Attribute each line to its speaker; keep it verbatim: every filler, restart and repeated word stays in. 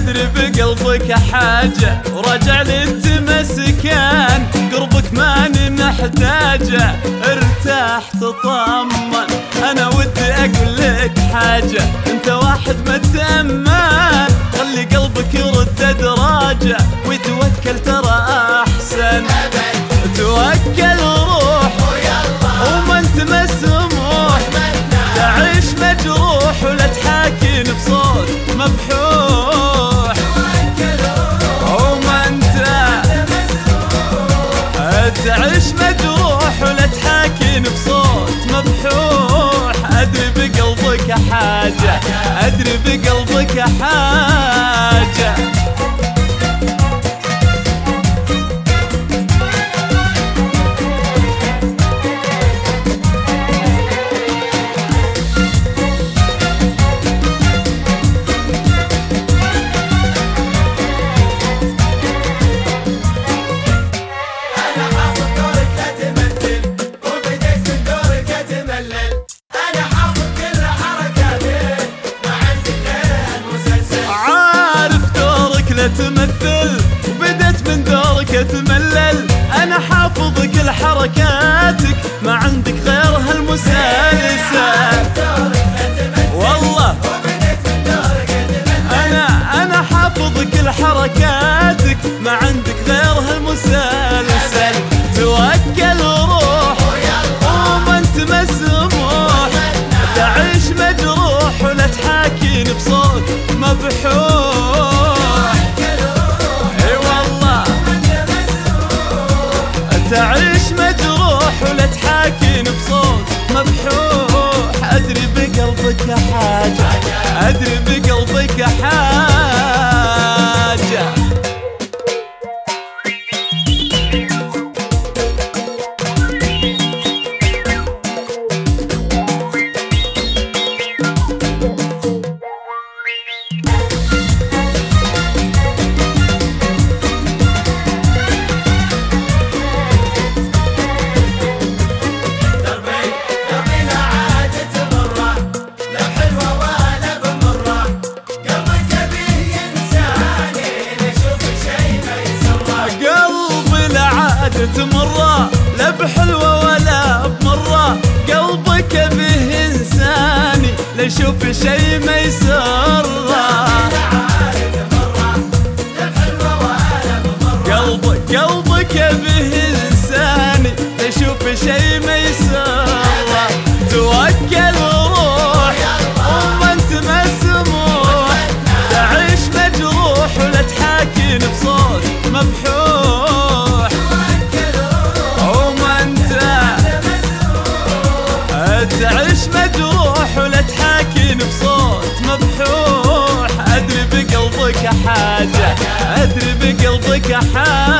Speaker 1: ادري بقلبك حاجة وراجع للتمسكان، قربك ماني محتاجة ارتاح تطمن. انا ودي اقول لك حاجة، انت واحد متأمن، خلي قلبك يرد دراجة ويتوكل ترى احسن. توكل روح وما انت مسموح، تعيش مجروح ولا تحاكين بصوت مبحوح. وما انت تعيش مجروح ولا تحاكين بصوت مبحوح. ادري بقلبك حاجة، ادري بقلبك حاجة. تمثل وبدت من دورك تملل، انا حافظ كل حركاتك ما عندك غيرها المسلسل. والله انا انا حافظ كل حركاتك ما عندك غيرها المسلسل. توكل روح وما انت مسموح، تعيش مجروح ولا تحاكين بصوت مبحوح. تعيش مجروح ولا تحاكين بصوت مبحوح. ادري بقلبك حاجة، ادري بقلبك حاجة. مرة لا بحلوة ولا بمرة، قلبك به إنساني لا يشوف شي ما يسره. قلبك قلبك به إنساني لا يشوف شي ما يسره. توكل روح وما انت مسموح، تعيش مجروح ولا تحاكين بصوت مبحوح. تعيش مجروح ولا تحاكين بصوت مبحوح. ادري بقلبك حاجة، ادري بقلبك حاجة.